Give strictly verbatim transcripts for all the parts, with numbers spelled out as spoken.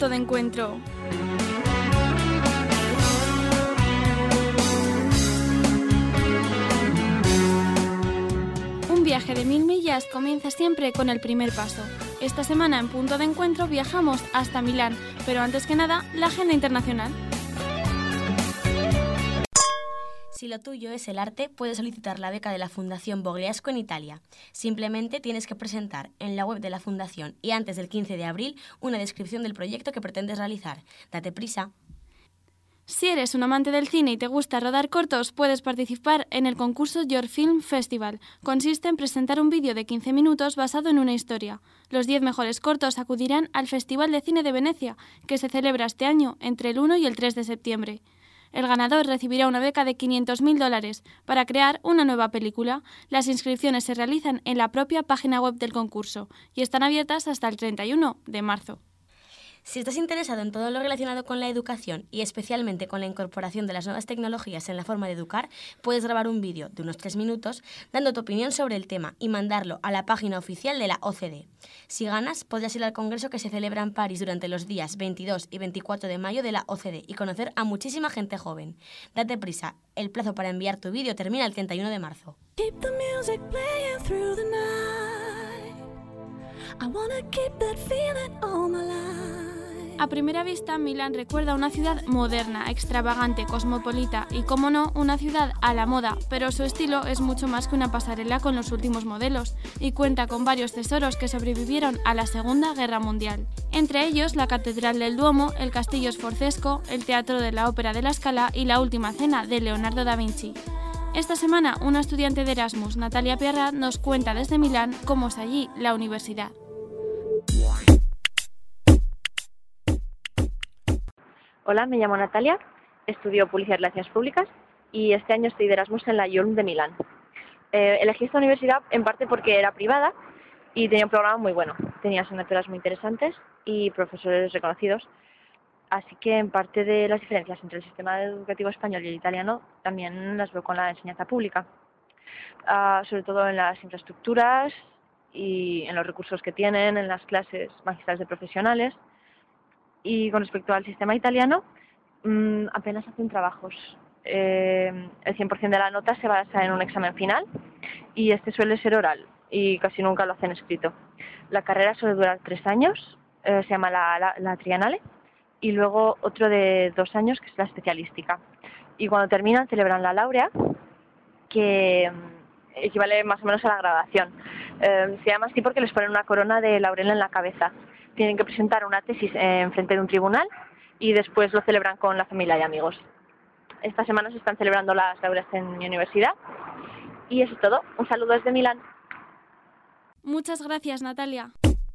Punto de Encuentro. Un viaje de mil millas comienza siempre con el primer paso. Esta semana en Punto de Encuentro viajamos hasta Milán, pero antes que nada, la agenda internacional. Si lo tuyo es el arte, puedes solicitar la beca de la Fundación Bogliasco en Italia. Simplemente tienes que presentar en la web de la Fundación y antes del quince de abril una descripción del proyecto que pretendes realizar. Date prisa. Si eres un amante del cine y te gusta rodar cortos, puedes participar en el concurso Your Film Festival. Consiste en presentar un vídeo de quince minutos basado en una historia. Los diez mejores cortos acudirán al Festival de Cine de Venecia, que se celebra este año entre el uno y el tres de septiembre. El ganador recibirá una beca de quinientos mil dólares para crear una nueva película. Las inscripciones se realizan en la propia página web del concurso y están abiertas hasta el treinta y uno de marzo. Si estás interesado en todo lo relacionado con la educación y especialmente con la incorporación de las nuevas tecnologías en la forma de educar, puedes grabar un vídeo de unos tres minutos dando tu opinión sobre el tema y mandarlo a la página oficial de la O C D. Si ganas, podrás ir al congreso que se celebra en París durante los días veintidós y veinticuatro de mayo de la O C D y conocer a muchísima gente joven. Date prisa, el plazo para enviar tu vídeo termina el treinta y uno de marzo. Keep the music playing through the night. I wanna keep that feeling all my life. A primera vista, Milán recuerda una ciudad moderna, extravagante, cosmopolita y, como no, una ciudad a la moda, pero su estilo es mucho más que una pasarela con los últimos modelos y cuenta con varios tesoros que sobrevivieron a la Segunda Guerra Mundial. Entre ellos, la Catedral del Duomo, el Castillo Sforzesco, el Teatro de la Ópera de la Scala y la Última Cena de Leonardo da Vinci. Esta semana, una estudiante de Erasmus, Natalia Pierrat, nos cuenta desde Milán cómo es allí la universidad. Hola, me llamo Natalia, estudio Publicidad y Relaciones Públicas y este año estoy de Erasmus en la I U L M de Milán. Eh, elegí esta universidad en parte porque era privada y tenía un programa muy bueno. Tenía asignaturas muy interesantes y profesores reconocidos. Así que en parte de las diferencias entre el sistema educativo español y el italiano también las veo con la enseñanza pública. Uh, sobre todo en las infraestructuras y en los recursos que tienen, en las clases magistrales de profesionales. Y con respecto al sistema italiano, mmm, apenas hacen trabajos. Eh, el cien por ciento de la nota se basa en un examen final y este suele ser oral y casi nunca lo hacen escrito. La carrera suele durar tres años, eh, se llama la, la, la triennale, y luego otro de dos años que es la especialística. Y cuando terminan celebran la laurea, que mmm, equivale más o menos a la graduación. Eh, se llama así porque les ponen una corona de laurel en la cabeza. Tienen que presentar una tesis en frente de un tribunal y después lo celebran con la familia y amigos. Esta semana se están celebrando las laureas en mi universidad. Y eso es todo. Un saludo desde Milán. Muchas gracias, Natalia.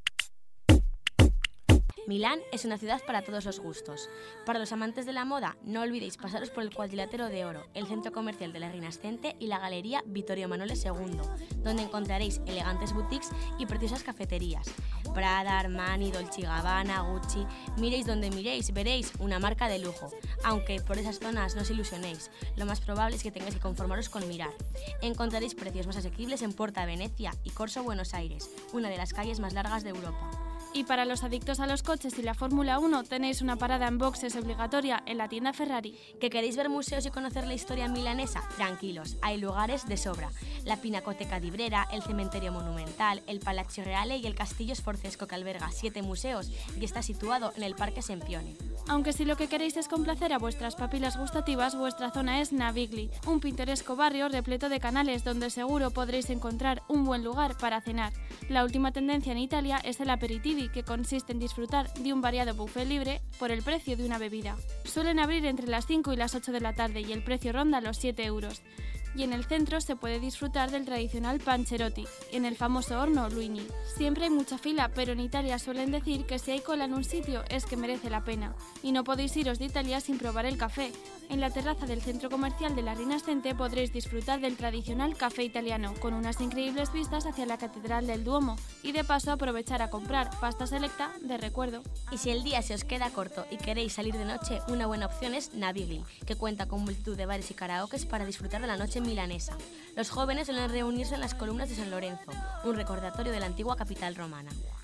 Milán es una ciudad para todos los gustos. Para los amantes de la moda, no olvidéis pasaros por el Cuadrilátero de Oro, el centro comercial de la Rinascente y la galería Vittorio Emanuele segundo, donde encontraréis elegantes boutiques y preciosas cafeterías. Prada, Armani, Dolce y Gabbana, Gucci... Miréis donde miréis, veréis una marca de lujo. Aunque por esas zonas no os ilusionéis, lo más probable es que tengáis que conformaros con mirar. Encontraréis precios más asequibles en Porta Venecia y Corso Buenos Aires, una de las calles más largas de Europa. Y para los adictos a los coches y la Fórmula uno tenéis una parada en boxes obligatoria en la tienda Ferrari. ¿Que queréis ver museos y conocer la historia milanesa? Tranquilos, hay lugares de sobra. La Pinacoteca di Brera, el Cementerio Monumental, el Palazzo Reale y el Castillo Sforzesco, que alberga siete museos y está situado en el Parque Sempione. Aunque si lo que queréis es complacer a vuestras papilas gustativas, vuestra zona es Navigli, un pintoresco barrio repleto de canales donde seguro podréis encontrar un buen lugar para cenar. La última tendencia en Italia es el aperitivi, que consiste en disfrutar de un variado buffet libre por el precio de una bebida. Suelen abrir entre las cinco y las ocho de la tarde y el precio ronda los siete euros. Y en el centro se puede disfrutar del tradicional panzerotti, en el famoso horno Luini. Siempre hay mucha fila, pero en Italia suelen decir que si hay cola en un sitio es que merece la pena. Y no podéis iros de Italia sin probar el café. En la terraza del centro comercial de la Rinascente podréis disfrutar del tradicional café italiano, con unas increíbles vistas hacia la Catedral del Duomo, y de paso aprovechar a comprar pasta selecta de recuerdo. Y si el día se os queda corto y queréis salir de noche, una buena opción es Navigli, que cuenta con multitud de bares y karaokes para disfrutar de la noche milanesa. Los jóvenes suelen reunirse en las columnas de San Lorenzo, un recordatorio de la antigua capital romana.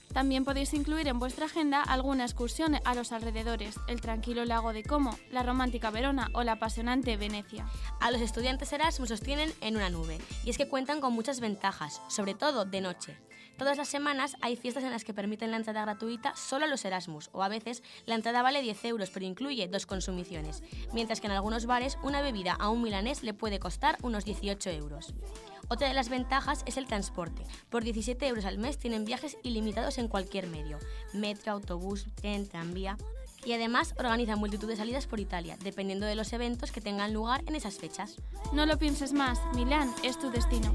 También podéis incluir en vuestra agenda alguna excursión a los alrededores, el tranquilo lago de Como, la romántica Verona o la apasionante Venecia. A los estudiantes Erasmus os tienen en una nube, y es que cuentan con muchas ventajas, sobre todo de noche. Todas las semanas hay fiestas en las que permiten la entrada gratuita solo a los Erasmus, o a veces la entrada vale diez euros pero incluye dos consumiciones, mientras que en algunos bares una bebida a un milanés le puede costar unos dieciocho euros. Otra de las ventajas es el transporte. Por diecisiete euros al mes tienen viajes ilimitados en cualquier medio, metro, autobús, tren, tranvía. Y además organizan multitud de salidas por Italia, dependiendo de los eventos que tengan lugar en esas fechas. No lo pienses más, Milán es tu destino.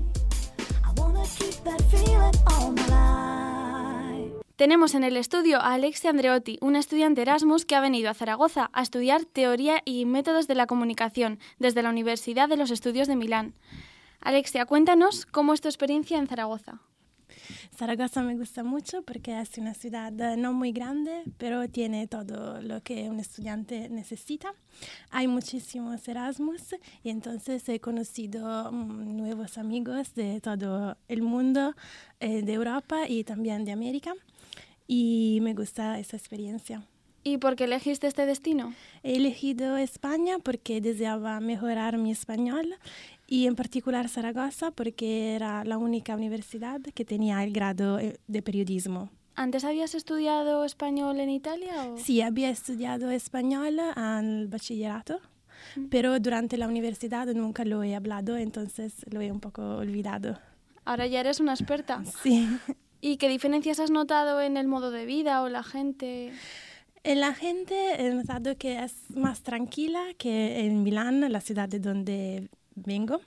Tenemos en el estudio a Alexia Andreotti, una estudiante Erasmus que ha venido a Zaragoza a estudiar teoría y métodos de la comunicación desde la Universidad de los Estudios de Milán. Alexia, cuéntanos cómo es tu experiencia en Zaragoza. Zaragoza me gusta mucho porque es una ciudad no muy grande, pero tiene todo lo que un estudiante necesita. Hay muchísimos Erasmus y entonces he conocido um, nuevos amigos de todo el mundo, eh, de Europa y también de América, y me gusta esa experiencia. ¿Y por qué elegiste este destino? He elegido España porque deseaba mejorar mi español y en particular Zaragoza porque era la única universidad que tenía el grado de periodismo. ¿Antes habías estudiado español en Italia? ¿O? Sí, había estudiado español al bachillerato, mm. pero durante la universidad nunca lo he hablado, entonces lo he un poco olvidado. Ahora ya eres una experta. Sí. ¿Y qué diferencias has notado en el modo de vida o la gente? En la gente he notado que es más tranquila que en Milán, la ciudad de donde vengo,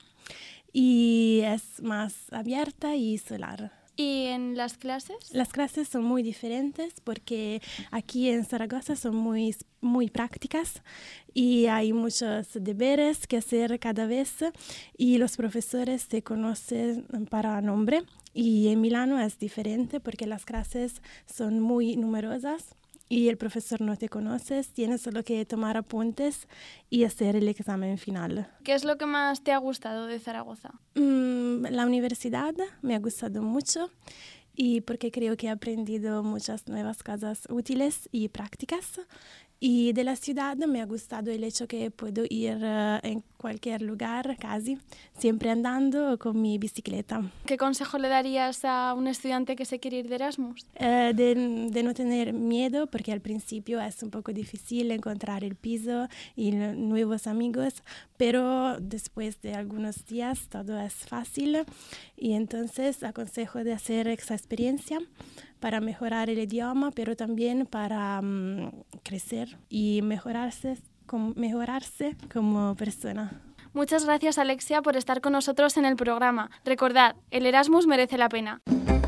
y es más abierta y solar. ¿Y en las clases? Las clases son muy diferentes porque aquí en Zaragoza son muy, muy prácticas y hay muchos deberes que hacer cada vez y los profesores se conocen para nombre. Y en Milano es diferente porque las clases son muy numerosas y el profesor no te conoce, tienes solo que tomar apuntes y hacer el examen final. ¿Qué es lo que más te ha gustado de Zaragoza? Mm, la universidad me ha gustado mucho y porque creo que he aprendido muchas nuevas cosas útiles y prácticas. Y de la ciudad me ha gustado el hecho que puedo ir uh, en cualquier lugar, casi, siempre andando con mi bicicleta. ¿Qué consejo le darías a un estudiante que se quiere ir de Erasmus? Uh, de, de no tener miedo, porque al principio es un poco difícil encontrar el piso y nuevos amigos, pero después de algunos días todo es fácil y entonces aconsejo de hacer esa experiencia para mejorar el idioma, pero también para um, crecer y mejorarse, com, mejorarse como persona. Muchas gracias, Alexia, por estar con nosotros en el programa. Recordad, el Erasmus merece la pena.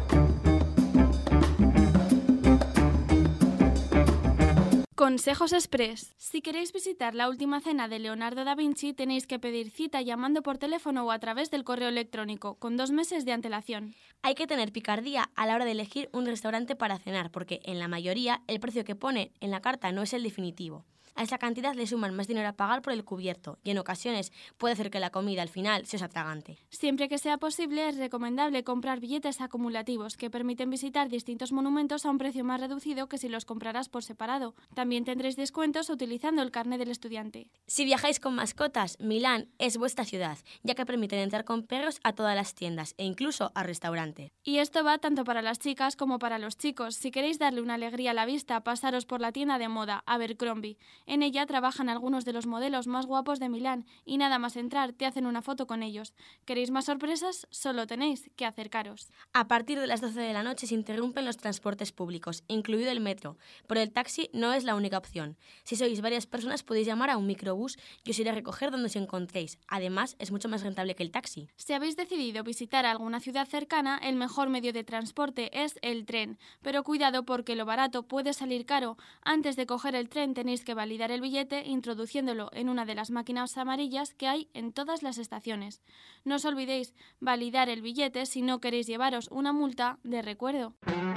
Consejos Express. Si queréis visitar la última cena de Leonardo da Vinci, tenéis que pedir cita llamando por teléfono o a través del correo electrónico, con dos meses de antelación. Hay que tener picardía a la hora de elegir un restaurante para cenar, porque en la mayoría el precio que pone en la carta no es el definitivo. A esa cantidad le suman más dinero a pagar por el cubierto y en ocasiones puede hacer que la comida al final se os atragante. Siempre que sea posible es recomendable comprar billetes acumulativos que permiten visitar distintos monumentos a un precio más reducido que si los compraras por separado. También tendréis descuentos utilizando el carné del estudiante. Si viajáis con mascotas, Milán es vuestra ciudad, ya que permiten entrar con perros a todas las tiendas e incluso a restaurantes. Y esto va tanto para las chicas como para los chicos. Si queréis darle una alegría a la vista, pasaros por la tienda de moda Abercrombie. En ella trabajan algunos de los modelos más guapos de Milán y nada más entrar te hacen una foto con ellos. ¿Queréis más sorpresas? Solo tenéis que acercaros. A partir de las doce de la noche se interrumpen los transportes públicos, incluido el metro, pero el taxi no es la única opción. Si sois varias personas podéis llamar a un microbús y os iré a recoger donde os encontréis. Además, es mucho más rentable que el taxi. Si habéis decidido visitar alguna ciudad cercana, el mejor medio de transporte es el tren. Pero cuidado porque lo barato puede salir caro. Antes de coger el tren tenéis que validar el billete introduciéndolo en una de las máquinas amarillas que hay en todas las estaciones. No os olvidéis validar el billete si no queréis llevaros una multa de recuerdo.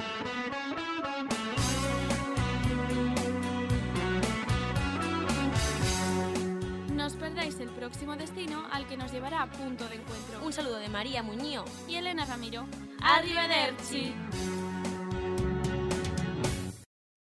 No os perdáis el próximo destino al que nos llevará a Punto de Encuentro. Un saludo de María Muñoz y Elena Ramiro. ¡Arrivederci!